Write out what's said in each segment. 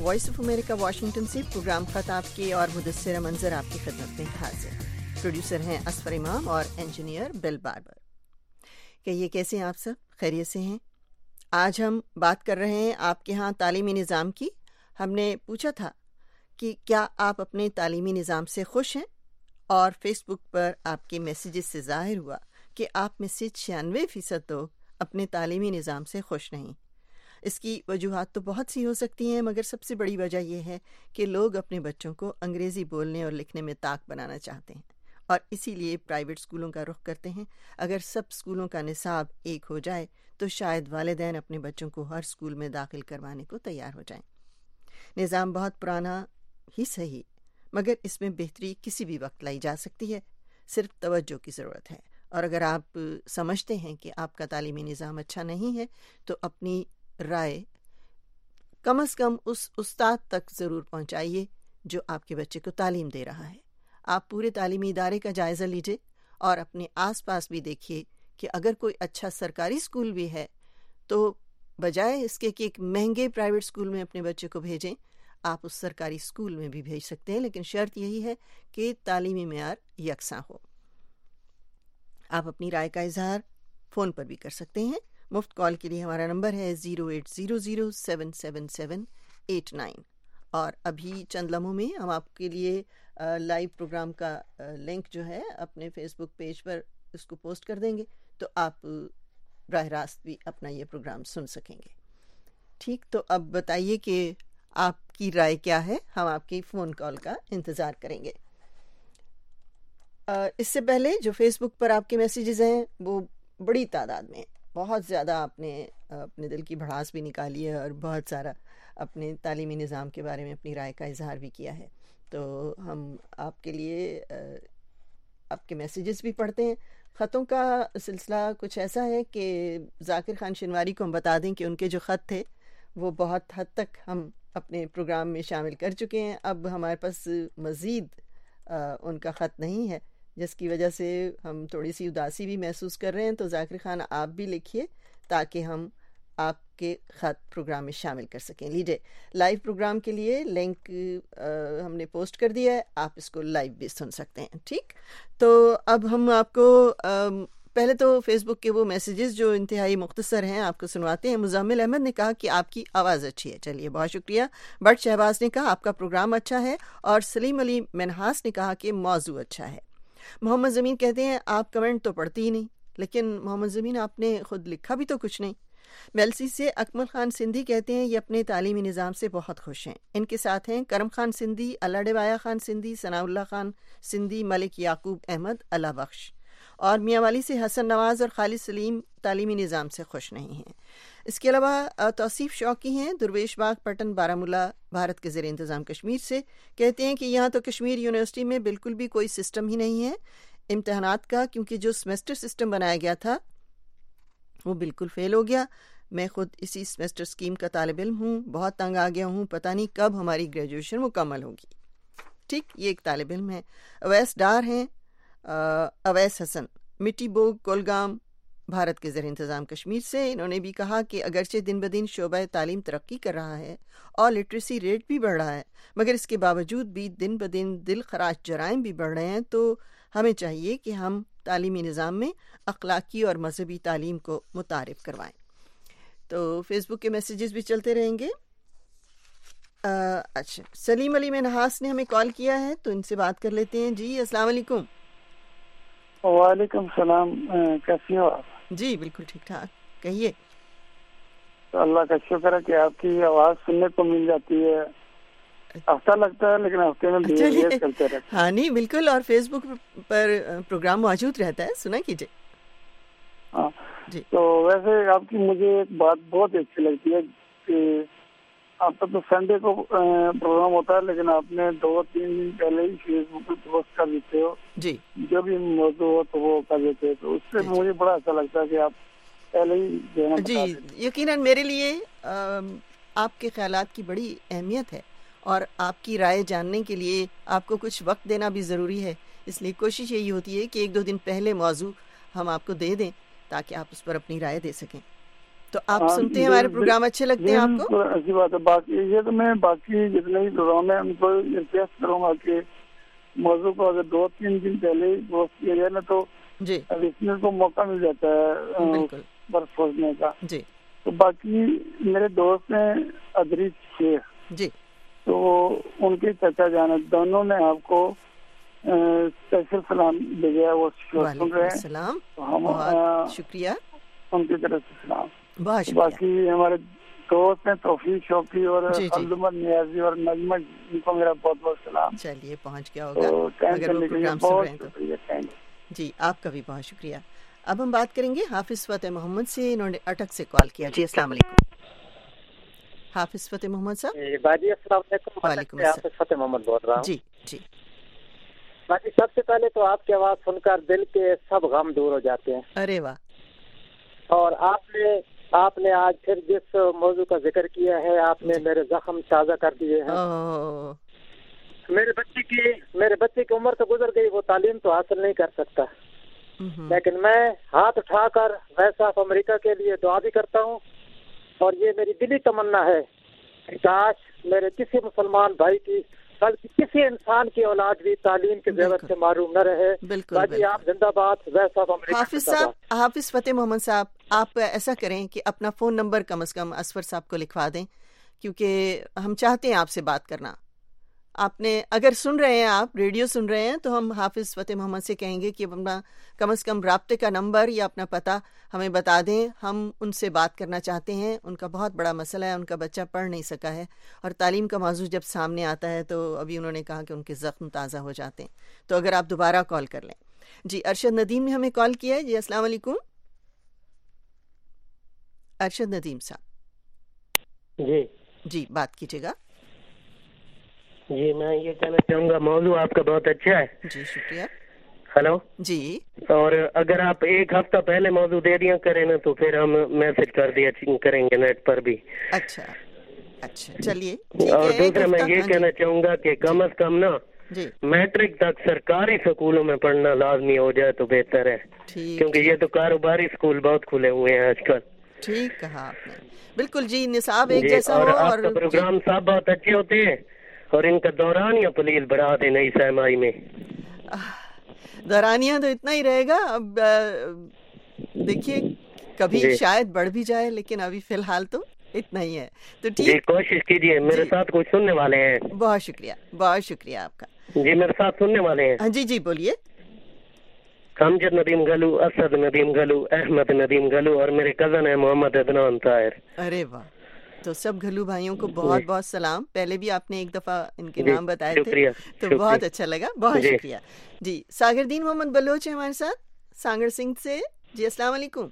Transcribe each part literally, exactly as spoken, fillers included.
Voice of America Washington سے programme خط آپ کے اور مدثر منظر آپ کی خدمت میں حاضر۔ پروڈیوسر ہیں اسفر امام اور انجینئر بل باربر۔ کہیے کیسے ہیں آپ سب؟ خیریت سے ہیں؟ آج ہم بات کر رہے ہیں آپ کے ہاں تعلیمی نظام کی۔ ہم نے پوچھا تھا کہ کیا آپ اپنے تعلیمی نظام سے خوش ہیں، اور فیس بک پر آپ کے میسیجز سے ظاہر ہوا کہ آپ میں سے چھیانوے فیصد لوگ اپنے تعلیمی نظام سے خوش نہیں۔ اس کی وجوہات تو بہت سی ہو سکتی ہیں، مگر سب سے بڑی وجہ یہ ہے کہ لوگ اپنے بچوں کو انگریزی بولنے اور لکھنے میں طاق بنانا چاہتے ہیں، اور اسی لیے پرائیویٹ اسکولوں کا رخ کرتے ہیں۔ اگر سب اسکولوں کا نصاب ایک ہو جائے تو شاید والدین اپنے بچوں کو ہر اسکول میں داخل کروانے کو تیار ہو جائیں۔ نظام بہت پرانا ہی صحیح، مگر اس میں بہتری کسی بھی وقت لائی جا سکتی ہے، صرف توجہ کی ضرورت ہے۔ اور اگر آپ سمجھتے ہیں کہ آپ کا تعلیمی نظام اچھا نہیں ہے تو اپنی رائے کم از کم اس استاد تک ضرور پہنچائیے جو آپ کے بچے کو تعلیم دے رہا ہے۔ آپ پورے تعلیمی ادارے کا جائزہ لیجئے اور اپنے آس پاس بھی دیکھیے کہ اگر کوئی اچھا سرکاری اسکول بھی ہے تو بجائے اس کے کہ ایک مہنگے پرائیویٹ اسکول میں اپنے بچے کو بھیجیں، آپ اس سرکاری اسکول میں بھی بھیج سکتے ہیں، لیکن شرط یہی ہے کہ تعلیمی معیار یکساں ہو۔ آپ اپنی رائے کا اظہار فون پر بھی کر سکتے ہیں۔ مفت کال کے لیے ہمارا نمبر ہے zero eight zero zero seven seven seven eight nine, اور ابھی چند لمحوں میں ہم آپ کے لیے لائیو پروگرام کا لنک جو ہے اپنے فیس بک پیج پر اس کو پوسٹ کر دیں گے، تو آپ براہ راست بھی اپنا یہ پروگرام سن سکیں گے۔ ٹھیک، تو اب بتائیے کہ آپ کی رائے کیا ہے؟ ہم آپ کی فون کال کا انتظار کریں گے۔ اس سے پہلے جو فیس بک پر آپ کے میسیجز ہیں وہ بڑی تعداد میں، بہت زیادہ آپ نے اپنے دل کی بھڑاس بھی نکالی ہے اور بہت سارا اپنے تعلیمی نظام کے بارے میں اپنی رائے کا اظہار بھی کیا ہے، تو ہم آپ کے لیے آپ کے میسیجز بھی پڑھتے ہیں۔ خطوں کا سلسلہ کچھ ایسا ہے کہ ذاکر خان شنواری کو ہم بتا دیں کہ ان کے جو خط تھے وہ بہت حد تک ہم اپنے پروگرام میں شامل کر چکے ہیں۔ اب ہمارے پاس مزید ان کا خط نہیں ہے، جس کی وجہ سے ہم تھوڑی سی اداسی بھی محسوس کر رہے ہیں۔ تو ذاکر خان آپ بھی لکھیے تاکہ ہم آپ کے خط پروگرام میں شامل کر سکیں۔ لیجیے، لائیو پروگرام کے لیے لنک ہم نے پوسٹ کر دیا ہے، آپ اس کو لائیو بھی سن سکتے ہیں۔ ٹھیک، تو اب ہم آپ کو پہلے تو فیس بک کے وہ میسیجز جو انتہائی مختصر ہیں آپ کو سنواتے ہیں۔ مزمل احمد نے کہا کہ آپ کی آواز اچھی ہے، چلیے بہت شکریہ۔ بٹ شہباز نے کہا آپ کا پروگرام اچھا ہے، اور سلیم علی منہاس نے کہا کہ موضوع اچھا ہے۔ محمد زمین کہتے ہیں آپ کمنٹ تو پڑھتی ہی نہیں، لیکن محمد زمین آپ نے خود لکھا بھی تو کچھ نہیں۔ میلسی سے اکمل خان سندھی کہتے ہیں یہ اپنے تعلیمی نظام سے بہت خوش ہیں۔ ان کے ساتھ ہیں کرم خان سندھی، اللہ ڈبایا خان سندھی، ثناء اللہ خان سندھی، ملک یعقوب احمد اللہ بخش، اور میاں والی سے حسن نواز اور خالد سلیم تعلیمی نظام سے خوش نہیں ہیں۔ اس کے علاوہ توصیف شوقی ہیں درویش باغ پٹن بارہمولہ بھارت کے زیر انتظام کشمیر سے، کہتے ہیں کہ یہاں تو کشمیر یونیورسٹی میں بالکل بھی کوئی سسٹم ہی نہیں ہے امتحانات کا، کیونکہ جو سمیسٹر سسٹم بنایا گیا تھا وہ بالکل فیل ہو گیا۔ میں خود اسی سمیسٹر اسکیم کا طالب علم ہوں، بہت تنگ آ گیا ہوں، پتہ نہیں کب ہماری گریجویشن مکمل ہوگی۔ ٹھیک، یہ ایک طالب علم ہے۔ اویس ڈار ہیں، اویس حسن مٹی بوگ کولگام بھارت کے زیر انتظام کشمیر سے، انہوں نے بھی کہا کہ اگرچہ دن بدن شعبہ تعلیم ترقی کر رہا ہے اور لٹریسی ریٹ بھی بڑھ رہا ہے، مگر اس کے باوجود بھی دن بدن دل خراش جرائم بھی بڑھ رہے ہیں، تو ہمیں چاہیے کہ ہم تعلیمی نظام میں اخلاقی اور مذہبی تعلیم کو متعارف کروائیں۔ تو فیس بک کے میسیجز بھی چلتے رہیں گے۔ اچھا، سلیم علی منہاس نے ہمیں کال کیا ہے تو ان سے بات کر لیتے ہیں۔ جی السلام علیکم۔ وعلیکم السلام، کیسی ہو آپ؟ جی بالکل ٹھیک ٹھاک، کہیے۔ تو اللہ کا شکر ہے کہ آپ کی آواز سننے کو مل جاتی ہے، ہفتہ لگتا ہے لیکن ہفتے میں دیر دیر چلتے رہتے ہیں۔ ہاں نہیں بالکل، اور فیس بک پر پروگرام موجود رہتا ہے، سنا کیجیے۔ ہاں جی، تو ویسے آپ کی مجھے ایک بات بہت اچھی لگتی ہے کہ آپ کا تو سنڈے کو پروگرام ہوتا ہے، لیکن آپ نے دو تین دن پہلے ہی فیس بک پہ پوسٹ کر دیتے ہو جی، جو بھی موضوع ہو تو وہ کر دیتے، تو اس سے مجھے بڑا اچھا لگتا ہے کہ آپ پہلے ہی دینا جی۔ یقیناً میرے لیے آپ کے خیالات کی بڑی اہمیت ہے، اور آپ کی رائے جاننے کے لیے آپ کو کچھ وقت دینا بھی ضروری ہے، اس لیے کوشش یہی ہوتی ہے کہ ایک دو دن پہلے موضوع ہم آپ کو دے دیں تاکہ آپ اس پر اپنی رائے دے سکیں۔ تو آپ سنتے ہیں ہمارے پروگرام، اچھے لگتے ہیں آپ کو؟ اچھی بات ہے. باقی یہ تو میں باقی جتنے بھی پروگرام ہیں ان کو ریکویسٹ کروں گا کہ موضوع کو اگر دو تین دن پہلے پوسٹ کیا جائے نا تو جی لسنر کو موقع مل جاتا ہے پر سوچنے کا. جی. تو باقی میرے دوست ہیں ادریس شیخ جی، تو ان کی چچا جان دونوں نے آپ کو اسپیشل سلام بھیجا ہے، وہ سن رہے ہیں. السلام، ہم شکریہ ان کی طرف سے سلام. بہت شکریہ. باقی ہمارے دوست ہیں توفیق شوقی اور جی جی عبدالمد نیازی اور نجمہ، ان کو میرا بہت بہت سلام. چلیے پہنچ گیا ہوگا اگر وہ پروگرام سن رہے ہیں تو. جی آپ کا بھی بہت شکریہ. اب ہم بات کریں گے حافظ فتح محمد سے، انہوں نے اٹک سے کال کیا. جی السلام علیکم حافظ فتح محمد صاحب. باجی السلام علیکم. وعلیکم السلام. حافظ فتح محمد بول رہا ہوں. جی جی. باجی سب سے پہلے تو آپ کی آواز سن کر دل کے سب غم دور ہو جاتے ہیں. ارے واہ. اور آپ نے آپ نے آج پھر جس موضوع کا ذکر کیا ہے آپ نے میرے زخم تازہ کر دیے ہیں. میرے بچے کی میرے بچے کی عمر تو گزر گئی، وہ تعلیم تو حاصل نہیں کر سکتا، لیکن میں ہاتھ اٹھا کر ویسٹ آف امریکہ کے لیے دعا بھی کرتا ہوں. اور یہ میری دلی تمنا ہے کہ کاش میرے کسی مسلمان بھائی کی بلکہ کسی انسان کی اولاد بھی تعلیم کے ضرورت سے معروم نہ رہے. باجی آپ زندہ باد ویسٹ آف امریکہ. حافظ صاحب، حافظ فتح محمد صاحب، آپ ایسا کریں کہ اپنا فون نمبر کم از کم اسفر صاحب کو لکھوا دیں، کیونکہ ہم چاہتے ہیں آپ سے بات کرنا. آپ نے اگر سن رہے ہیں، آپ ریڈیو سن رہے ہیں، تو ہم حافظ فتح محمد سے کہیں گے کہ اپنا کم از کم رابطے کا نمبر یا اپنا پتہ ہمیں بتا دیں. ہم ان سے بات کرنا چاہتے ہیں. ان کا بہت بڑا مسئلہ ہے، ان کا بچہ پڑھ نہیں سکا ہے، اور تعلیم کا موضوع جب سامنے آتا ہے تو ابھی انہوں نے کہا کہ ان کے زخم تازہ ہو جاتے ہیں. تو اگر آپ دوبارہ کال کر لیں. جی ارشد ندیم نے ہمیں کال کیا ہے. جی السلام علیکم ارشد ندیم صاحب. جی جی بات کیجیے گا. جی میں یہ کہنا چاہوں گا موضوع آپ کا بہت اچھا ہے. جی شکریہ. ہلو. جی. اور اگر آپ ایک ہفتہ پہلے موضوع دے دیا کریں نا تو پھر ہم میسج کر دیا کریں گے نیٹ پر بھی. اچھا اچھا چلیے. اور دوسرا میں یہ کہنا چاہوں گا کہ کم از کم نا میٹرک تک سرکاری سکولوں میں پڑھنا لازمی ہو جائے تو بہتر ہے، کیونکہ یہ تو کاروباری اسکول بہت کھلے ہوئے ہیں آج کل. ٹھیک کہا آپ نے، بالکل. جی نصاب ایک جیسا ہو. اور پروگرام سب بہت اچھے ہوتے ہیں اور ان کا دورانیہ پلیز بڑھا دے نئی سرمائی میں. دورانیہ تو اتنا ہی رہے گا. اب دیکھیے کبھی جی. شاید بڑھ بھی جائے، لیکن ابھی فی الحال تو اتنا ہی ہے. تو ٹھیک جی کوشش کیجیے. میرے جی. ساتھ کچھ سننے والے ہیں. بہت شکریہ بہت شکریہ آپ کا. جی میرے ساتھ سننے والے ہیں. جی جی بولیے. امجد ندیم گلو، اسد ندیم گلو، احمد ندیم گلو، اور میرے کزن ہیں محمد عدنان طاہر. ارے واہ. تو سب گھلو بھائیوں کو بہت بہت سلام. پہلے بھی آپ نے ایک دفعہ ان کے نام بتائے تھے شکریہ. تو شکریہ. بہت اچھا لگا. بہت جی. شکریہ. جی ساگر دین محمد بلوچ ہیں ہمارے ساتھ سانگر سنگھ سے. جی السلام علیکم.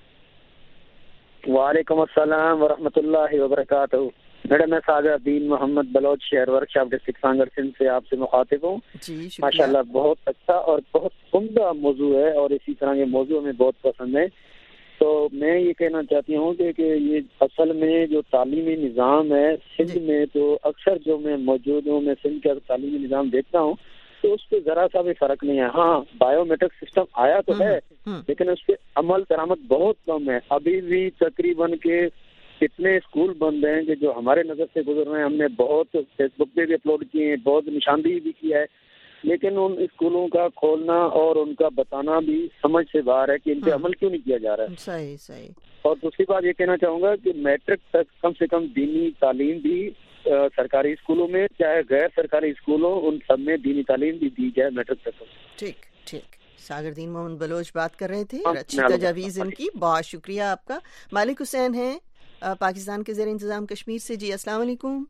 وعلیکم السلام ورحمۃ اللہ وبرکاتہ. میڈم میں ساگر دین محمد بلوچ شہر workshop district Sanghar Sindh سے آپ سے مخاطب ہوں. جی ماشاء اللہ بہت اچھا اور بہت عمدہ موضوع ہے اور اسی طرح کے موضوع ہمیں بہت پسند ہے. تو میں یہ کہنا چاہتی ہوں کہ, کہ یہ اصل میں جو تعلیمی نظام ہے سندھ میں، تو اکثر جو میں موجود ہوں میں سندھ کا تعلیمی نظام دیکھتا ہوں تو اس پہ ذرا سا بھی فرق نہیں ہے. ہاں بایو میٹرک سسٹم آیا تو ہے لیکن اس پہ عمل درآمد بہت کم ہے. ابھی بھی تقریباً کے اتنے اسکول بند ہیں کہ جو ہمارے نظر سے گزر رہے ہیں. ہم نے بہت فیس بک پہ بھی اپلوڈ کیے ہیں، بہت نشاندہی بھی کیا ہے، لیکن ان اسکولوں کا کھولنا اور ان کا بتانا بھی سمجھ سے باہر ہے کہ ان پہ عمل کیوں نہیں کیا جا رہا ہے. صحیح صحیح. اور دوسری بات یہ کہنا چاہوں گا کہ میٹرک تک کم سے کم دینی تعلیم بھی سرکاری اسکولوں میں چاہے غیر سرکاری اسکولوں ان سب میں دینی تعلیم بھی دی جائے میٹرک تک. ٹھیک ٹھیک. ساگر دین محمد بلوچ بات کر رہے تھے اور اچھی تجاویز ان کی. بہت شکریہ آپ کا. مالک حسین ہیں پاکستان کے زیر انتظام کشمیر سے. جی السلام علیکم.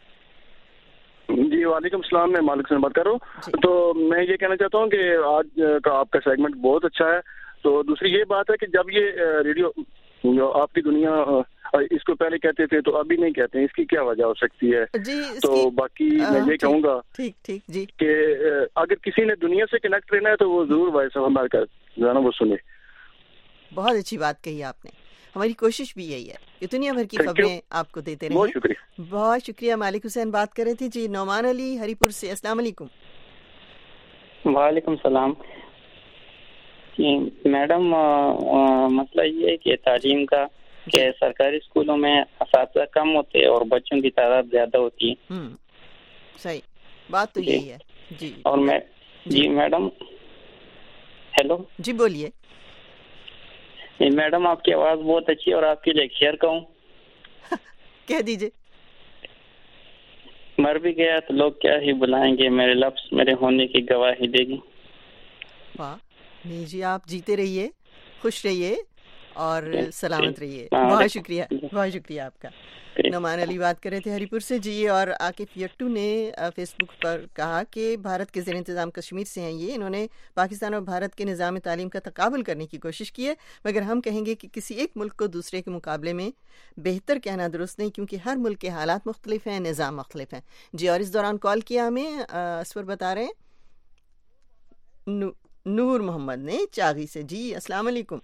جی وعلیکم السلام. میں مالک حسین بات کر رہا ہوں. تو میں یہ کہنا چاہتا ہوں کہ آج کا آپ کا سیگمنٹ بہت اچھا ہے. تو دوسری یہ بات ہے کہ جب یہ ریڈیو آپ کی دنیا اس کو پہلے کہتے تھے تو ابھی نہیں کہتے ہیں، اس کی کیا وجہ ہو سکتی ہے؟ جی تو باقی میں یہ کہوں گا ٹھیک ٹھیک جی کہ اگر کسی نے دنیا سے کنیکٹ رہنا ہے تو وہ ضرور وائس آف امریکہ جانا وہ سنے. بہت اچھی بات کہی آپ نے. ہماری کوشش بھی یہی ہے کہ دنیا بھر کی خبریں آپ کو دیتے رہیں. بہت شکریہ. بہت شکریہ. مالک حسین بات کر رہے تھے. جی نعمان علی ہری پور سے. السلام علیکم. وعلیکم السلام. میڈم مسئلہ یہ ہے کہ تعلیم کا کہ سرکاری اسکولوں میں اساتذہ کم ہوتے اور بچوں کی تعداد زیادہ ہوتی ہے. صحیح بات تو یہی ہے. جی اور میں جی میڈم ہیلو جی بولیے. جی میڈم آپ کی آواز بہت اچھی ہے اور آپ کی لیکچر کہوں کہہ دیجیے. مر بھی گیا تو لوگ کیا ہی بلائیں گے، میرے لفظ میرے ہونے کی گواہی دے گی. واہ نہیں جی، آپ جیتے رہیے، خوش رہیے اور سلامت رہیے. بہت شکریہ بہت شکریہ آپ کا. نعمان علی بات کر رہے تھے ہری پور سے. جی اور عاقف یٹو نے فیس بک پر کہا کہ بھارت کے زیر انتظام کشمیر سے ہیں یہ، انہوں نے پاکستان اور بھارت کے نظام تعلیم کا تقابل کرنے کی کوشش کی ہے، مگر ہم کہیں گے کہ کسی ایک ملک کو دوسرے کے مقابلے میں بہتر کہنا درست نہیں، کیونکہ ہر ملک کے حالات مختلف ہیں، نظام مختلف ہیں. جی اور اس دوران کال کیا ہمیں اسور بتا رہے ہیں نور محمد نے چاغی سے. جی السلام علیکم.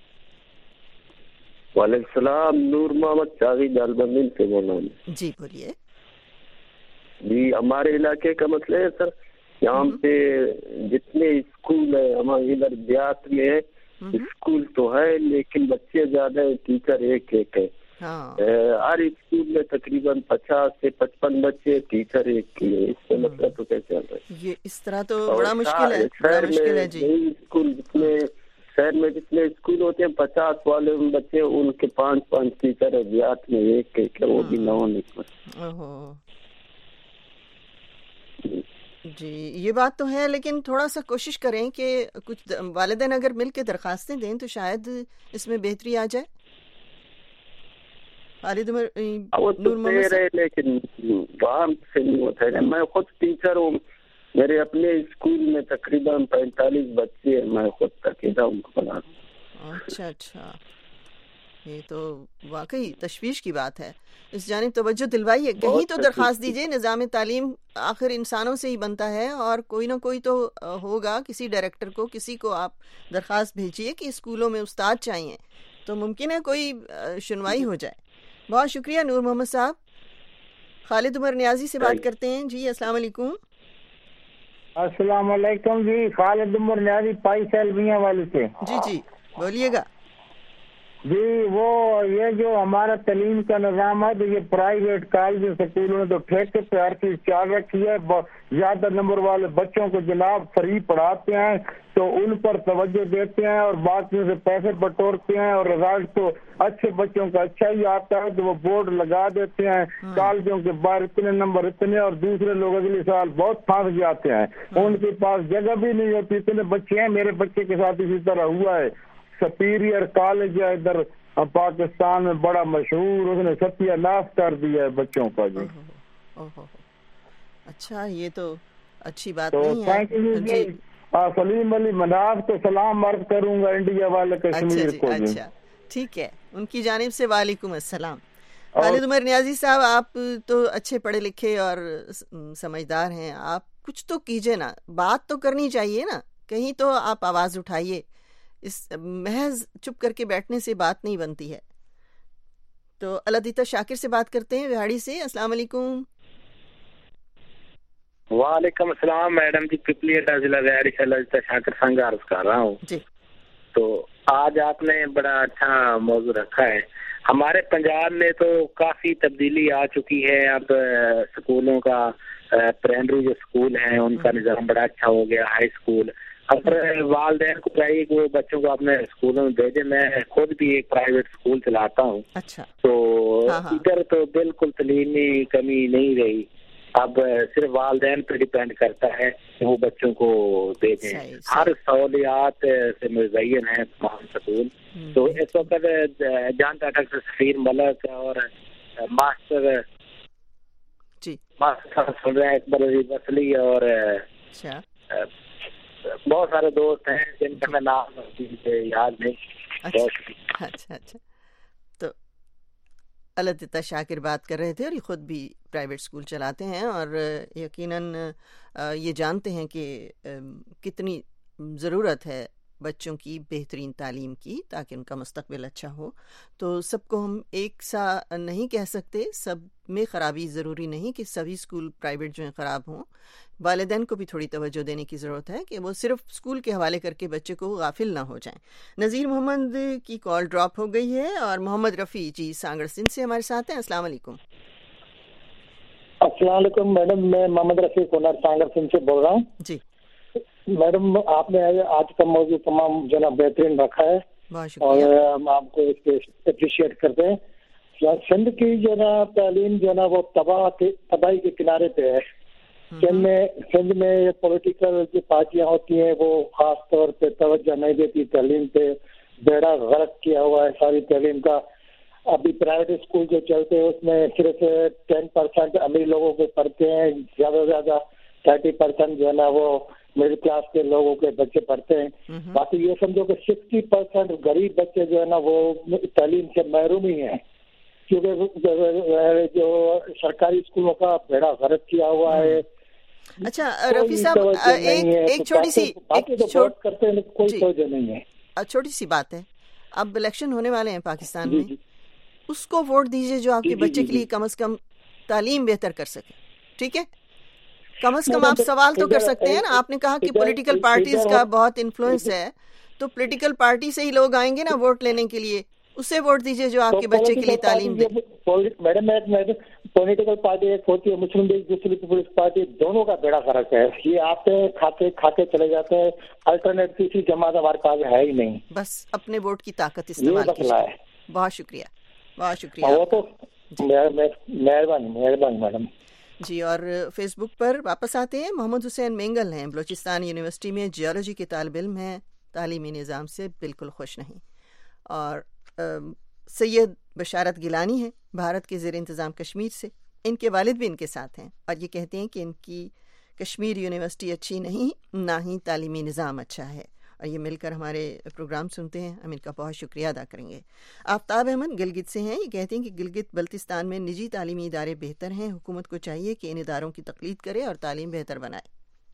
وعلیکم السلام، نور محمد چاغی جال بندی سے بول رہا ہوں. جی بولیے. جی ہمارے علاقے کا مسئلہ ہے سر، یہاں پہ جتنے اسکول ہے ہمارے ادھر دیہات میں ہے، اسکول تو ہے لیکن بچے زیادہ ہے، ٹیچر ایک ایک ہے. ہر اسکول میں تقریباً پچاس سے پچپن بچے، ٹیچر ایک کی ہے. اس سے مسئلہ تو کیسے چل رہا ہے؟ یہ اس طرح تو بڑا مشکل ہے، بڑا مشکل ہے. جی اسکول جتنے شہر میں جتنے اسکول ہوتے ہیں پچاس والے بچے، ان کے پانچ پانچ ٹیچر ہے، دیہات میں ایک ایک، وہ بھی نہ ہونے پر. جی یہ بات تو ہے، لیکن تھوڑا سا کوشش کریں کہ کچھ والدین اگر مل کے درخواستیں دیں تو شاید اس میں بہتری آ جائے. خالد عمر نور محمد لیکن وہاں سے نہیں ہوتا ہے. میں خود ٹیچر ہوں، میرے اپنے اسکول میں تقریباً پینتالیس بچے ہیں، میں خود تقیدہ ان کو پڑھا رہا ہوں. اچھا اچھا، یہ تو واقعی تشویش کی بات ہے. اس جانب توجہ دلوائیے، کہیں تو درخواست دیجیے. نظام تعلیم آخر انسانوں سے ہی بنتا ہے اور کوئی نہ کوئی تو ہوگا، کسی ڈائریکٹر کو، کسی کو آپ درخواست بھیجیے کہ اسکولوں میں استاد چاہیے، تو ممکن ہے کوئی سنوائی ہو جائے. بہت شکریہ نور محمد صاحب. خالد عمر نیازی سے بات کرتے ہیں. جی السلام علیکم. السلام علیکم. جی خالد عمر نیازی پائی سیلویاں والے سے. جی جی بولیے گا. جی وہ یہ جو ہمارا تعلیم کا نظام ہے تو یہ پرائیویٹ کالج اسکولوں نے تو ٹھیکے پہ ہر چیز چال رکھی ہے. زیادہ نمبر والے بچوں کو جناب فری پڑھاتے ہیں تو ان پر توجہ دیتے ہیں اور باقیوں سے پیسے بٹورتے ہیں اور رزلٹ تو اچھے بچوں کا اچھا ہی آتا ہے تو وہ بورڈ لگا دیتے ہیں. کالجوں کے باہر اتنے نمبر اتنے، اور دوسرے لوگ اگلے سال بہت پھنس جاتے ہیں، ان کے پاس جگہ بھی نہیں ہوتی. اتنے بچے ہیں، میرے بچے کے ساتھ اسی طرح ہوا ہے. سپیریئر کالج ہے ادھر پاکستان میں بڑا مشہور، اس نے ستیہ ناش کر دیا ہے بچوں کا. جی اچھا، یہ تو اچھی بات نہیں ہے. جی سلیم علی مناف تو سلام عرض کروں گا انڈیا والے کشمیر کو. اچھا ٹھیک ہے، ان کی جانب سے وعلیکم السلام. خالد عمر نیازی صاحب، آپ تو اچھے پڑھے لکھے اور سمجھدار ہیں، آپ کچھ تو کیجئے نا، بات تو کرنی چاہیے نا، کہیں تو آپ آواز اٹھائیے. اس محض چپ کر کے بیٹھنے سے بات نہیں بنتی ہے. تو الادیتا شاکر سے بات کرتے ہیں وہاڑی سے. السلام علیکم. وعلیکم السلام میڈم جی. پپلی ضلع وہاڑی سے الادیتا شاکر سنگ عرض کر رہا ہوں. جی تو آج آپ نے بڑا اچھا موضوع رکھا ہے. ہمارے پنجاب میں تو کافی تبدیلی آ چکی ہے. اب اسکولوں کا پرائمری جو اسکول ہیں ان کا نظام بڑا اچھا ہو گیا. ہائی اسکول اگر والدین کو چاہیے کہ وہ بچوں کو اپنے اسکولوں میں بھیجیں. میں خود بھی ایک پرائیویٹ اسکول چلاتا ہوں. اچھا. تو ادھر تو بالکل تعلیمی کمی نہیں رہی. اب صرف والدین پہ ڈیپینڈ کرتا ہے کہ وہ بچوں کو بھیجیں. ہر سہولیات سے مزین ہے تمام اسکول. تو اس وقت جانتا ڈاکٹر سفیر ملک اور ماسٹر جی ماسٹر سن رہے ہیں اکبر عزیز اصلی اور بہت سارے دوست ہیں جن کا میں نام یاد نہیں. اچھا اچھا. تو الادیتا شاکر بات کر رہے تھے اور یہ خود بھی پرائیویٹ اسکول چلاتے ہیں اور یقیناً یہ جانتے ہیں کہ کتنی ضرورت ہے بچوں کی بہترین تعلیم کی تاکہ ان کا مستقبل اچھا ہو. تو سب کو ہم ایک سا نہیں کہہ سکتے, سب میں خرابی ضروری نہیں کہ سبھی اسکول پرائیویٹ جو ہیں خراب ہوں. والدین کو بھی تھوڑی توجہ دینے کی ضرورت ہے کہ وہ صرف اسکول کے حوالے کر کے بچے کو غافل نہ ہو جائیں. نذیر محمد کی کال ڈراپ ہو گئی ہے اور محمد رفیع جی سانگڑ سندھ سے ہمارے ساتھ ہیں. السلام علیکم. السلام علیکم میڈم, میں محمد رفیع کونر سانگڑ سندھ سے بول رہا ہوں. جی میڈم, آپ نے آج کا موضوع تمام جو ہے نا بہترین رکھا ہے اور ہم آپ کو اس پہ اپریشیٹ کرتے ہیں. سندھ کی جو ہے نا تعلیم جو ہے نا وہ تباہ تباہی کے کنارے پہ ہے. سندھ میں سندھ میں یہ پولیٹیکل جو پارٹیاں ہوتی ہیں وہ خاص طور پہ توجہ نہیں دیتی تعلیم پہ. بیڑا غرق کیا ہوا ہے ساری تعلیم کا. ابھی پرائیویٹ اسکول جو چلتے ہیں اس میں صرف ٹین پرسینٹ امیر لوگوں کے پڑھتے ہیں, زیادہ سے زیادہ تھرٹی پرسینٹ جو ہے نا وہ مڈل کلاس کے لوگوں کے بچے پڑھتے ہیں. باقی یہ سمجھو کہ سکسٹی پرسینٹ غریب بچے جو ہے نا وہ تعلیم سے محروم ہی ہیں, کیونکہ جو سرکاری اسکولوں کا بیڑا غرق کیا ہوا ہے. اچھا رفیع صاحب, ایک ایک چھوٹی سی کرتے ہیں کوئی توجہ نہیں ہے. چھوٹی سی بات ہے, اب الیکشن ہونے والے ہیں پاکستان میں, اس کو ووٹ دیجیے جو آپ کے بچے کے لیے کم از کم تعلیم بہتر کر سکے. ٹھیک ہے, کم از کم آپ سوال تو کر سکتے ہیں نا. آپ نے کہا کہ پولیٹیکل پارٹیز کا بہت انفلوئنس ہے, تو پولیٹیکل پارٹی سے ہی لوگ آئیں گے نا ووٹ لینے کے لیے, اسے ووٹ دیجیے جو آپ کے بچے کے لیے تعلیم دے. میڈم پولیٹیکل پارٹی ایک ہوتی ہے مسلم لیگ, دوسری پیپلز پارٹی, دونوں کا بیڑا غرق ہے. یہ آتے ہیں کھاتے کھاتے چلے جاتے ہیں, الٹرنیٹ کسی جماعت ہمارے پاس ہے ہی نہیں. بس اپنے ووٹ کی طاقت استعمال کیجیے. بہت شکریہ, بہت شکریہ. وہ تو مہربانی مہربانی میڈم جی. اور فیس بک پر واپس آتے ہیں. محمد حسین مینگل ہیں, بلوچستان یونیورسٹی میں جیولوجی کے طالب علم ہیں, تعلیمی نظام سے بالکل خوش نہیں. اور سید بشارت گیلانی ہیں, بھارت کے زیر انتظام کشمیر سے, ان کے والد بھی ان کے ساتھ ہیں اور یہ کہتے ہیں کہ ان کی کشمیر یونیورسٹی اچھی نہیں, نہ ہی تعلیمی نظام اچھا ہے, اور یہ مل کر ہمارے پروگرام سنتے ہیں. ہم ان کا بہت شکریہ ادا کریں گے. آفتاب احمد گلگت سے ہیں, یہ کہتے ہیں کہ گلگت بلتستان میں نجی تعلیمی ادارے بہتر ہیں, حکومت کو چاہیے کہ ان اداروں کی تقلید کرے اور تعلیم بہتر بنائے.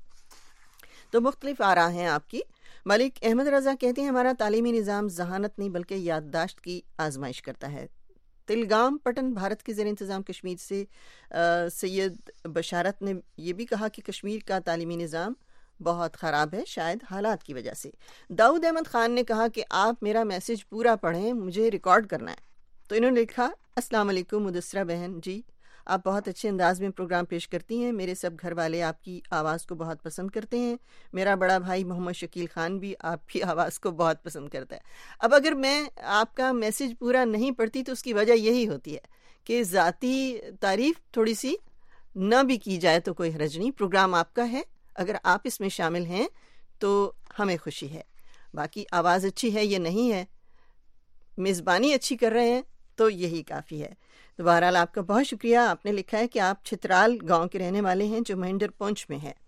تو مختلف آراء ہیں آپ کی. ملک احمد رضا کہتے ہیں ہمارا تعلیمی نظام ذہانت نہیں بلکہ یادداشت کی آزمائش کرتا ہے. تلگام پٹن بھارت کے زیر انتظام کشمیر سے سید بشارت نے یہ بھی کہا کہ کشمیر کا تعلیمی نظام بہت خراب ہے, شاید حالات کی وجہ سے. داؤد احمد خان نے کہا کہ آپ میرا میسج پورا پڑھیں, مجھے ریکارڈ کرنا ہے. تو انہوں نے لکھا, السلام علیکم مدثرہ بہن جی, آپ بہت اچھے انداز میں پروگرام پیش کرتی ہیں. میرے سب گھر والے آپ کی آواز کو بہت پسند کرتے ہیں. میرا بڑا بھائی محمد شکیل خان بھی آپ کی آواز کو بہت پسند کرتا ہے. اب اگر میں آپ کا میسج پورا نہیں پڑھتی تو اس کی وجہ یہی ہوتی ہے کہ ذاتی تعریف تھوڑی سی نہ بھی کی جائے تو کوئی حرج نہیں. پروگرام آپ کا ہے, اگر آپ اس میں شامل ہیں تو ہمیں خوشی ہے. باقی آواز اچھی ہے یا نہیں ہے, میزبانی اچھی کر رہے ہیں تو یہی کافی ہے. تو بہرحال آپ کا بہت شکریہ. آپ نے لکھا ہے کہ آپ چھترال گاؤں کے رہنے والے ہیں جو مہندر پونچھ میں ہے.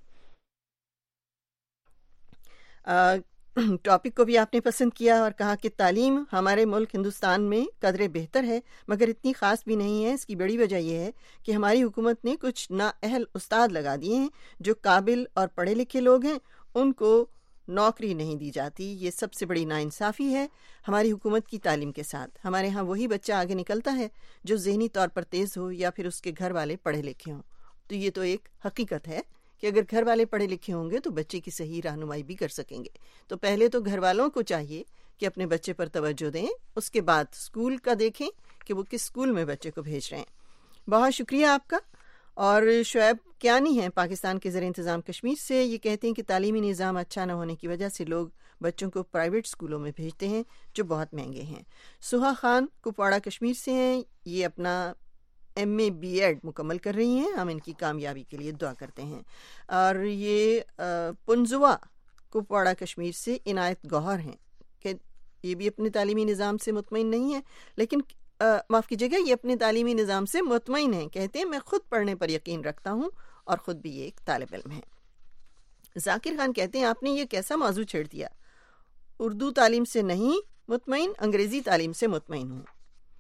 ٹاپک کو بھی آپ نے پسند کیا اور کہا کہ تعلیم ہمارے ملک ہندوستان میں قدرے بہتر ہے مگر اتنی خاص بھی نہیں ہے. اس کی بڑی وجہ یہ ہے کہ ہماری حکومت نے کچھ نااہل استاد لگا دیے ہیں جو قابل اور پڑھے لکھے لوگ ہیں, ان کو نوکری نہیں دی جاتی. یہ سب سے بڑی ناانصافی ہے ہماری حکومت کی تعلیم کے ساتھ. ہمارے ہاں وہی بچہ آگے نکلتا ہے جو ذہنی طور پر تیز ہو یا پھر اس کے گھر والے پڑھے لکھے ہوں. تو یہ تو ایک حقیقت ہے کہ اگر گھر والے پڑھے لکھے ہوں گے تو بچے کی صحیح رہنمائی بھی کر سکیں گے. تو پہلے تو گھر والوں کو چاہیے کہ اپنے بچے پر توجہ دیں, اس کے بعد اسکول کا دیکھیں کہ وہ کس اسکول میں بچے کو بھیج رہے ہیں. بہت شکریہ آپ کا. اور شعیب کیانی ہیں پاکستان کے زیر انتظام کشمیر سے, یہ کہتے ہیں کہ تعلیمی نظام اچھا نہ ہونے کی وجہ سے لوگ بچوں کو پرائیویٹ اسکولوں میں بھیجتے ہیں جو بہت مہنگے ہیں. سہا خان کپواڑہ کشمیر سے ہیں, یہ اپنا ایم اے بی ایڈ مکمل کر رہی ہیں, ہم ان کی کامیابی کے لیے دعا کرتے ہیں. اور یہ پنزوا کپواڑہ کشمیر سے عنایت گوہر ہیں کہ یہ بھی اپنے تعلیمی نظام سے مطمئن نہیں ہے, لیکن معاف کیجیے گا یہ اپنے تعلیمی نظام سے مطمئن ہیں. کہتے ہیں میں خود پڑھنے پر یقین رکھتا ہوں اور خود بھی ایک طالب علم ہے. ذاکر خان کہتے ہیں آپ نے یہ کیسا موضوع چھیڑ دیا, اردو تعلیم سے نہیں مطمئن, انگریزی تعلیم سے مطمئن ہوں.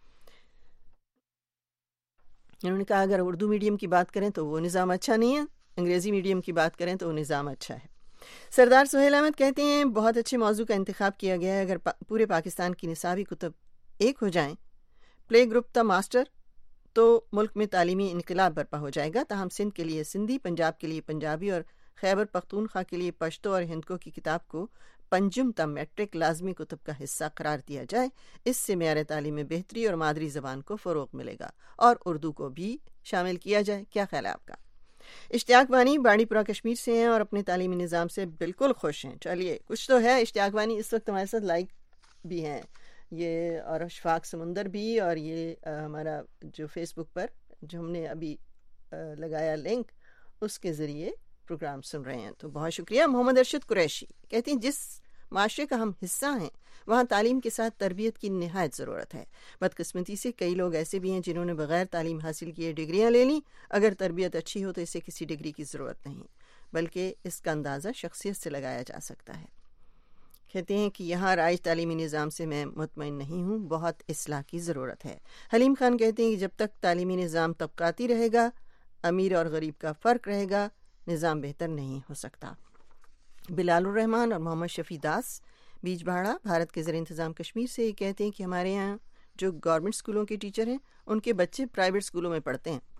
انہوں نے کہا اگر اردو میڈیم کی بات کریں تو وہ نظام اچھا نہیں ہے, انگریزی میڈیم کی بات کریں تو وہ نظام اچھا ہے. سردار سہیل احمد کہتے ہیں بہت اچھے موضوع کا انتخاب کیا گیا ہے. اگر پا پورے پاکستان کی نصابی کتب ایک ہو جائیں، پلے گروپ تا ماسٹر، تو ملک میں تعلیمی انقلاب برپا ہو جائے گا. تاہم سندھ کے لیے سندھی، پنجاب کے لیے پنجابی اور خیبر پختونخوا کے لیے پشتو اور ہندکو کی کتاب کو پنجم تا میٹرک لازمی کتب کا حصہ قرار دیا جائے. اس سے معیار تعلیم میں بہتری اور مادری زبان کو فروغ ملے گا، اور اردو کو بھی شامل کیا جائے. کیا خیال ہے آپ کا؟ اشتیاق بانی بانڈی پورہ کشمیر سے ہیں اور اپنے تعلیمی نظام سے بالکل خوش ہیں. چلیے کچھ تو ہے. اشتیاق بانی اس وقت ہمارے ساتھ لائک بھی ہیں یہ، اور اشفاق سمندر بھی، اور یہ ہمارا جو فیس بک پر جو ہم نے ابھی لگایا لنک، اس کے ذریعے پروگرام سن رہے ہیں. تو بہت شکریہ. محمد ارشد قریشی کہتے ہیں جس معاشرے کا ہم حصہ ہیں وہاں تعلیم کے ساتھ تربیت کی نہایت ضرورت ہے. بدقسمتی سے کئی لوگ ایسے بھی ہیں جنہوں نے بغیر تعلیم حاصل کیے ڈگریاں لے لیں. اگر تربیت اچھی ہو تو اسے کسی ڈگری کی ضرورت نہیں، بلکہ اس کا اندازہ شخصیت سے لگایا جا سکتا ہے. کہتے ہیں کہ یہاں رائج تعلیمی نظام سے میں مطمئن نہیں ہوں، بہت اصلاح کی ضرورت ہے. حلیم خان کہتے ہیں کہ جب تک تعلیمی نظام طبقاتی رہے گا، امیر اور غریب کا فرق رہے گا، نظام بہتر نہیں ہو سکتا. بلال الرحمن اور محمد شفیع داس بیج بہاڑا بھارت کے زیر انتظام کشمیر سے یہ کہتے ہیں کہ ہمارے یہاں جو گورنمنٹ اسکولوں کے ٹیچر ہیں ان کے بچے پرائیویٹ اسکولوں میں پڑھتے ہیں.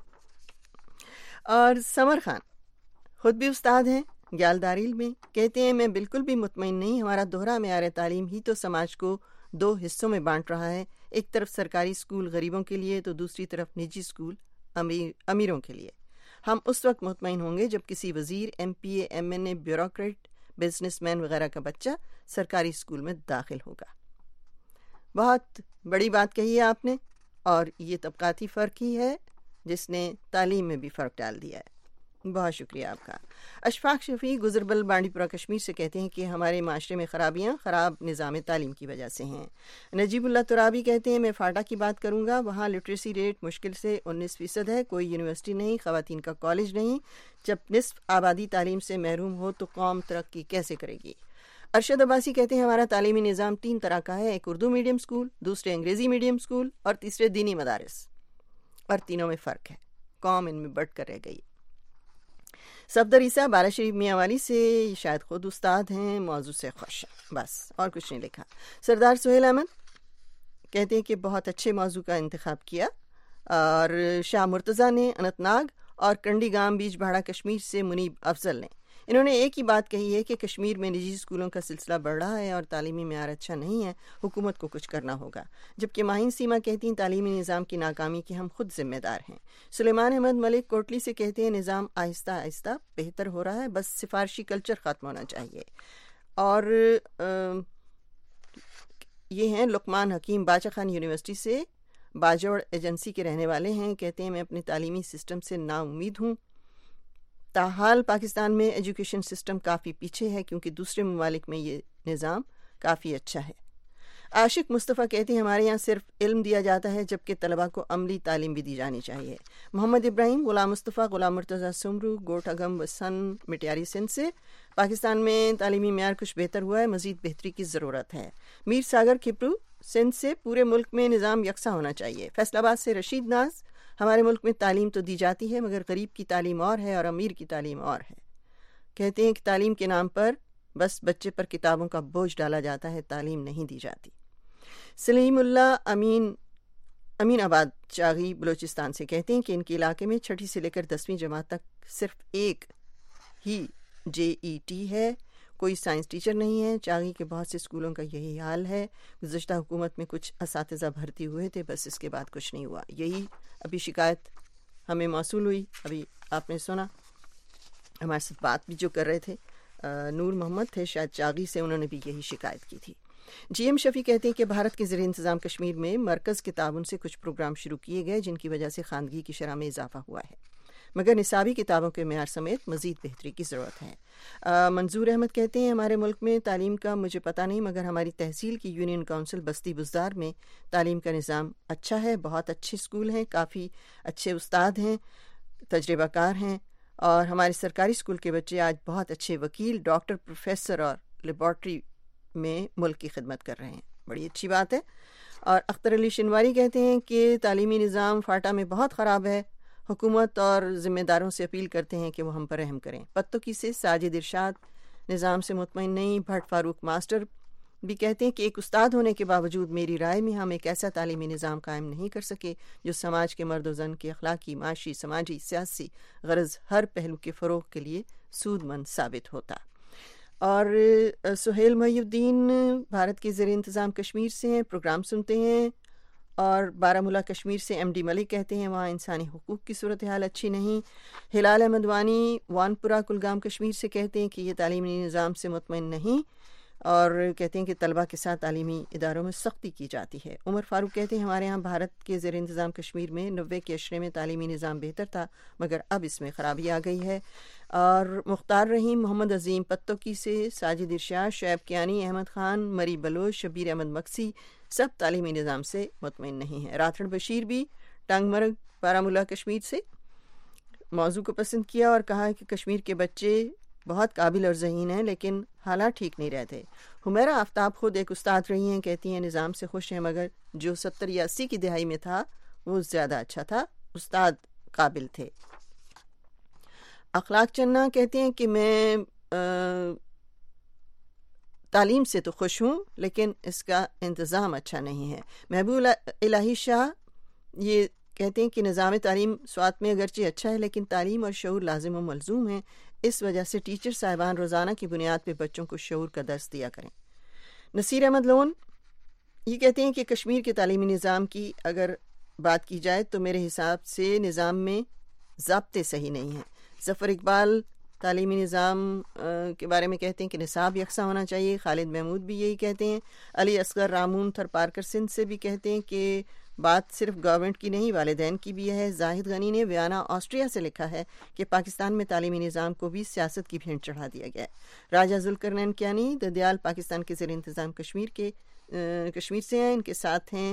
اور سمر خان خود بھی استاد ہیں گیالداریل میں، کہتے ہیں میں بالکل بھی مطمئن نہیں. ہمارا دوہرا معیار تعلیم ہی تو سماج کو دو حصوں میں بانٹ رہا ہے. ایک طرف سرکاری اسکول غریبوں کے لیے تو دوسری طرف نجی اسکول امیر امیروں کے لیے. ہم اس وقت مطمئن ہوں گے جب کسی وزیر، MPA, MNA, bureaucrat, businessman وغیرہ کا بچہ سرکاری اسکول میں داخل ہوگا. بہت بڑی بات کہی ہے آپ نے، اور یہ طبقاتی فرق ہی ہے جس نے تعلیم میں بھی فرق ڈال دیا ہے. بہت شکریہ آپ کا. اشفاق شفیع گزربل بانڈی پورہ کشمیر سے کہتے ہیں کہ ہمارے معاشرے میں خرابیاں خراب نظام تعلیم کی وجہ سے ہیں. نجیب اللہ ترابی کہتے ہیں میں فاٹا کی بات کروں گا، وہاں لٹریسی ریٹ مشکل سے انیس فیصد ہے. کوئی یونیورسٹی نہیں، خواتین کا کالج نہیں. جب نصف آبادی تعلیم سے محروم ہو تو قوم ترقی کیسے کرے گی؟ ارشد عباسی کہتے ہیں ہمارا تعلیمی نظام تین طرح کا ہے، ایک اردو میڈیم اسکول، دوسرے انگریزی میڈیم اسکول، اور تیسرے دینی مدارس، اور تینوں میں فرق ہے. قوم ان میں بٹ کر رہ گئی. صفدر عیسیٰ بارہ شریف میاں والی سے شاید خود استاد ہیں، موضوع سے خوش ہیں، بس اور کچھ نہیں لکھا. سردار سہیل احمد کہتے ہیں کہ بہت اچھے موضوع کا انتخاب کیا. اور شاہ مرتضیٰ نے اننت ناگ اور کنڈی گام بیج بہاڑا کشمیر سے منیب افضل نے انہوں نے ایک ہی بات کہی ہے کہ کشمیر میں نجی اسکولوں کا سلسلہ بڑھ رہا ہے اور تعلیمی معیار اچھا نہیں ہے، حکومت کو کچھ کرنا ہوگا. جبکہ ماہین سیما کہتی ہیں تعلیمی نظام کی ناکامی کے ہم خود ذمہ دار ہیں. سلیمان احمد ملک کوٹلی سے کہتے ہیں نظام آہستہ آہستہ بہتر ہو رہا ہے، بس سفارشی کلچر ختم ہونا چاہیے. اور یہ ہیں لقمان حکیم باچا خان یونیورسٹی سے، باجوڑ ایجنسی کے رہنے والے ہیں. کہتے ہیں میں اپنے تعلیمی سسٹم سے نا امید ہوں. تاحال پاکستان میں ایجوکیشن سسٹم کافی پیچھے ہے کیونکہ دوسرے ممالک میں یہ نظام کافی اچھا ہے. عاشق مصطفیٰ کہتے ہیں ہمارے یہاں صرف علم دیا جاتا ہے جبکہ طلباء کو عملی تعلیم بھی دی جانی چاہیے. محمد ابراہیم غلام مصطفیٰ غلام مرتضیٰ سمرو گوٹ اگم وسن مٹیاری سندھ سے، پاکستان میں تعلیمی معیار کچھ بہتر ہوا ہے، مزید بہتری کی ضرورت ہے. میر ساگر کھپرو سندھ سے، پورے ملک میں نظام یکساں ہونا چاہیے. فیصل آباد سے رشید ناز، ہمارے ملک میں تعلیم تو دی جاتی ہے مگر غریب کی تعلیم اور ہے اور امیر کی تعلیم اور ہے. کہتے ہیں کہ تعلیم کے نام پر بس بچے پر کتابوں کا بوجھ ڈالا جاتا ہے، تعلیم نہیں دی جاتی. سلیم اللہ امین امین آباد چاغی بلوچستان سے کہتے ہیں کہ ان کے علاقے میں چھٹی سے لے کر دسویں جماعت تک صرف ایک ہی جے ای ٹی ہے، کوئی سائنس ٹیچر نہیں ہے. چاغی کے بہت سے اسکولوں کا یہی حال ہے. گزشتہ حکومت میں کچھ اساتذہ بھرتی ہوئے تھے، بس اس کے بعد کچھ نہیں ہوا. یہی ابھی شکایت ہمیں موصول ہوئی، ابھی آپ نے سنا. ہمارے ساتھ بات بھی جو کر رہے تھے نور محمد تھے شاید چاغی سے، انہوں نے بھی یہی شکایت کی تھی. جی ایم شفیع کہتے ہیں کہ بھارت کے زیر انتظام کشمیر میں مرکز کے تعاون سے کچھ پروگرام شروع کیے گئے جن کی وجہ سے خواندگی کی شرح میں اضافہ ہوا ہے، مگر نصابی کتابوں کے معیار سمیت مزید بہتری کی ضرورت ہے. منظور احمد کہتے ہیں ہمارے ملک میں تعلیم کا مجھے پتہ نہیں مگر ہماری تحصیل کی یونین کونسل بستی بزدار میں تعلیم کا نظام اچھا ہے، بہت اچھے اسکول ہیں، کافی اچھے استاد ہیں، تجربہ کار ہیں، اور ہمارے سرکاری اسکول کے بچے آج بہت اچھے وکیل، ڈاکٹر، پروفیسر اور لیبارٹری میں ملک کی خدمت کر رہے ہیں. بڑی اچھی بات ہے. اور اختر علی شنواری کہتے ہیں کہ تعلیمی نظام فاٹا میں بہت خراب ہے، حکومت اور ذمہ داروں سے اپیل کرتے ہیں کہ وہ ہم پر رحم کریں. پتوکی سے ساجد ارشاد نظام سے مطمئن نہیں۔ بھٹ فاروق ماسٹر بھی کہتے ہیں کہ ایک استاد ہونے کے باوجود میری رائے میں ہم ایک ایسا تعلیمی نظام قائم نہیں کر سکے جو سماج کے مرد و زن کے اخلاقی، معاشی، سماجی، سیاسی غرض ہر پہلو کے فروغ کے لیے سود مند ثابت ہوتا۔ اور سہیل محی الدین بھارت کے زیر انتظام کشمیر سے ہیں، پروگرام سنتے ہیں، اور بارہ مولہ کشمیر سے ایم ڈی ملک کہتے ہیں وہاں انسانی حقوق کی صورتحال اچھی نہیں۔ ہلال احمد وانی وانپورہ کلگام کشمیر سے کہتے ہیں کہ یہ تعلیمی نظام سے مطمئن نہیں، اور کہتے ہیں کہ طلبہ کے ساتھ تعلیمی اداروں میں سختی کی جاتی ہے۔ عمر فاروق کہتے ہیں ہمارے ہاں بھارت کے زیر انتظام کشمیر میں نوے کے عشرے میں تعلیمی نظام بہتر تھا، مگر اب اس میں خرابی آ گئی ہے۔ اور مختار رحیم محمد عظیم پتوکی سے، ساجد ارشاد، شعیب کیانی، احمد خان، مری بلوچ، شبیر احمد مکسی سب تعلیمی نظام سے مطمئن نہیں ہیں۔ راتھڑ بشیر بھی ٹانگ مرگ بارہ مولہ کشمیر سے موضوع کو پسند کیا اور کہا کہ کشمیر کے بچے بہت قابل اور ذہین ہیں لیکن حالات ٹھیک نہیں رہتے۔ حمیرہ آفتاب خود ایک استاد رہی ہیں، کہتی ہیں نظام سے خوش ہیں مگر جو ستر یا اسی کی دہائی میں تھا وہ زیادہ اچھا تھا، استاد قابل تھے۔ اخلاق چنا کہتے ہیں کہ میں تعلیم سے تو خوش ہوں لیکن اس کا انتظام اچھا نہیں ہے۔ محبوب الہی شاہ یہ کہتے ہیں کہ نظام تعلیم سوات میں اگرچہ اچھا ہے لیکن تعلیم اور شعور لازم و ملزوم ہے، اس وجہ سے ٹیچر صاحبان روزانہ کی بنیاد پہ بچوں کو شعور کا درس دیا کریں۔ نصیر احمد لون یہ کہتے ہیں کہ کشمیر کے تعلیمی نظام کی اگر بات کی جائے تو میرے حساب سے نظام میں ضابطے صحیح نہیں ہیں۔ ظفر اقبال تعلیمی نظام کے بارے میں کہتے ہیں کہ نصاب یکساں ہونا چاہیے۔ خالد محمود بھی یہی کہتے ہیں۔ علی اصغر رامون تھر پارکر سندھ سے بھی کہتے ہیں کہ بات صرف گورنمنٹ کی نہیں والدین کی بھی ہے۔ زاہد غنی نے ویانا آسٹریا سے لکھا ہے کہ پاکستان میں تعلیمی نظام کو بھی سیاست کی بھینٹ چڑھا دیا گیا ہے۔ راجہ ذوالقرنین کیانی ددیال پاکستان کے زیر انتظام کشمیر کے کشمیر سے ہیں، ان کے ساتھ ہیں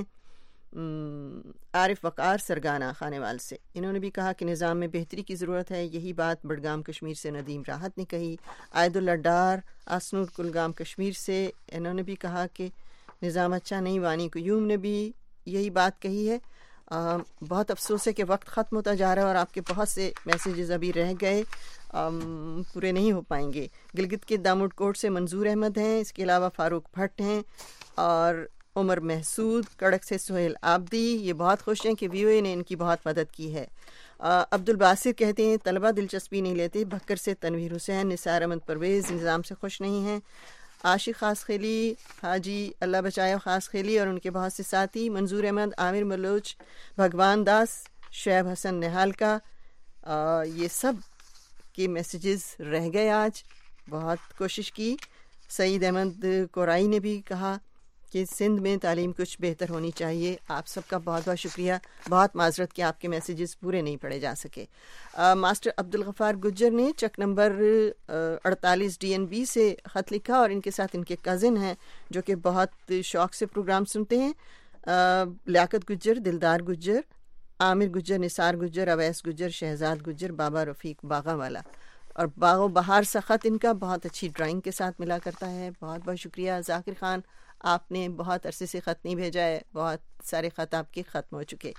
عارف وقار سرگانہ خانے وال سے۔ انہوں نے بھی کہا کہ نظام میں بہتری کی ضرورت ہے، یہی بات بڑگام کشمیر سے ندیم راحت نے کہی۔ عائد اللہ ڈار آسنور کلگام کشمیر سے، انہوں نے بھی کہا کہ نظام اچھا نہیں۔ وانی قیوم نے بھی یہی بات کہی ہے۔ آ, بہت افسوس ہے کہ وقت ختم ہوتا جا رہا ہے اور آپ کے بہت سے میسیجز ابھی رہ گئے، آم, پورے نہیں ہو پائیں گے۔ گلگت کے داموٹ کوٹ سے منظور احمد ہیں، اس کے علاوہ فاروق بھٹ ہیں، اور عمر محسود کڑک سے سہیل آبدی یہ بہت خوش ہیں کہ وی او اے نے ان کی بہت مدد کی ہے۔ عبد الباسر کہتے ہیں طلبہ دلچسپی نہیں لیتے۔ بھکر سے تنویر حسین، نثار احمد پرویز نظام سے خوش نہیں ہیں۔ عاشق خاص خیلی، حاجی اللہ بچائے خاص خیلی اور ان کے بہت سے ساتھی، منظور احمد، عامر ملوچ، بھگوان داس، شعیب حسن نہال کا، یہ سب کے میسیجز رہ گئے آج، بہت کوشش کی۔ سعید احمد کورائی نے بھی کہا کہ سندھ میں تعلیم کچھ بہتر ہونی چاہیے۔ آپ سب کا بہت بہت شکریہ، بہت معذرت کہ آپ کے میسیجز پورے نہیں پڑھے جا سکے۔ ماسٹر عبدالغفار گجر نے چک نمبر اڑتالیس ڈی این بی سے خط لکھا اور ان کے ساتھ ان کے کزن ہیں جو کہ بہت شوق سے پروگرام سنتے ہیں، لیاقت گجر، دلدار گجر، عامر گجر، نثار گجر، اویس گجر، شہزاد گجر، بابا رفیق باغا والا، اور باغ و بہار سا خط ان کا بہت اچھی ڈرائنگ کے ساتھ ملا کرتا ہے۔ بہت بہت شکریہ ذاکر خان، آپ نے بہت عرصے سے خط نہیں بھیجا ہے، بہت سارے خط آپ کے ختم ہو چکے۔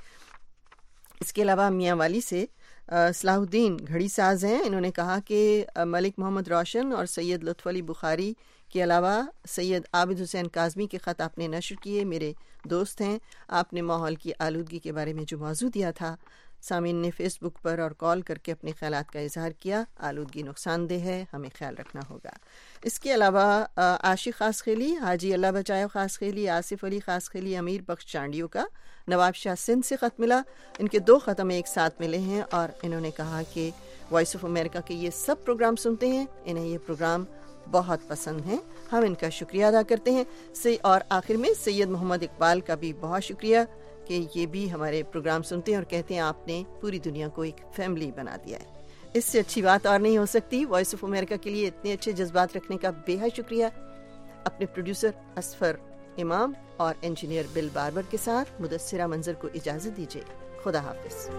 اس کے علاوہ میاں والی سے صلاح الدین گھڑی ساز ہیں، انہوں نے کہا کہ ملک محمد روشن اور سید لطف علی بخاری کے علاوہ سید عابد حسین کاظمی کے خط آپ نے نشر کیے، میرے دوست ہیں۔ آپ نے ماحول کی آلودگی کے بارے میں جو موضوع دیا تھا، سامعین نے فیس بک پر اور کال کر کے اپنے خیالات کا اظہار کیا۔ آلودگی نقصان دہ ہے، ہمیں خیال رکھنا ہوگا۔ اس کے علاوہ عاشق خاص خیلی، حاجی اللہ بچائے خاص خیلی، آصف علی خاص خیلی، امیر بخش چانڈیوں کا نواب شاہ سندھ سے خط ملا۔ ان کے دو خط ہمیں ایک ساتھ ملے ہیں اور انہوں نے کہا کہ وائس آف امریکہ کے یہ سب پروگرام سنتے ہیں، انہیں یہ پروگرام بہت پسند ہیں، ہم ان کا شکریہ ادا کرتے ہیں۔ اور آخر میں سید محمد اقبال کا بھی بہت شکریہ کہ یہ بھی ہمارے پروگرام سنتے ہیں اور کہتے ہیں آپ نے پوری دنیا کو ایک فیملی بنا دیا ہے۔ اس سے اچھی بات اور نہیں ہو سکتی۔ وائس آف امریکہ کے لیے اتنے اچھے جذبات رکھنے کا بے حد شکریہ۔ اپنے پروڈیوسر اسفر امام اور انجینئر بل باربر کے ساتھ مدثرہ منظر کو اجازت دیجیے۔ خدا حافظ۔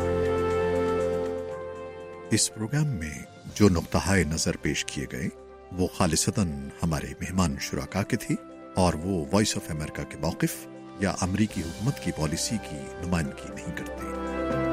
اس پروگرام میں جو نقطۂ نظر پیش کیے گئے وہ خالصتاً ہمارے مہمان شرکا کے تھی اور وہ وائس آف امریکہ کے موقف یا امریکی حکومت کی پالیسی کی نمائندگی نہیں کرتے۔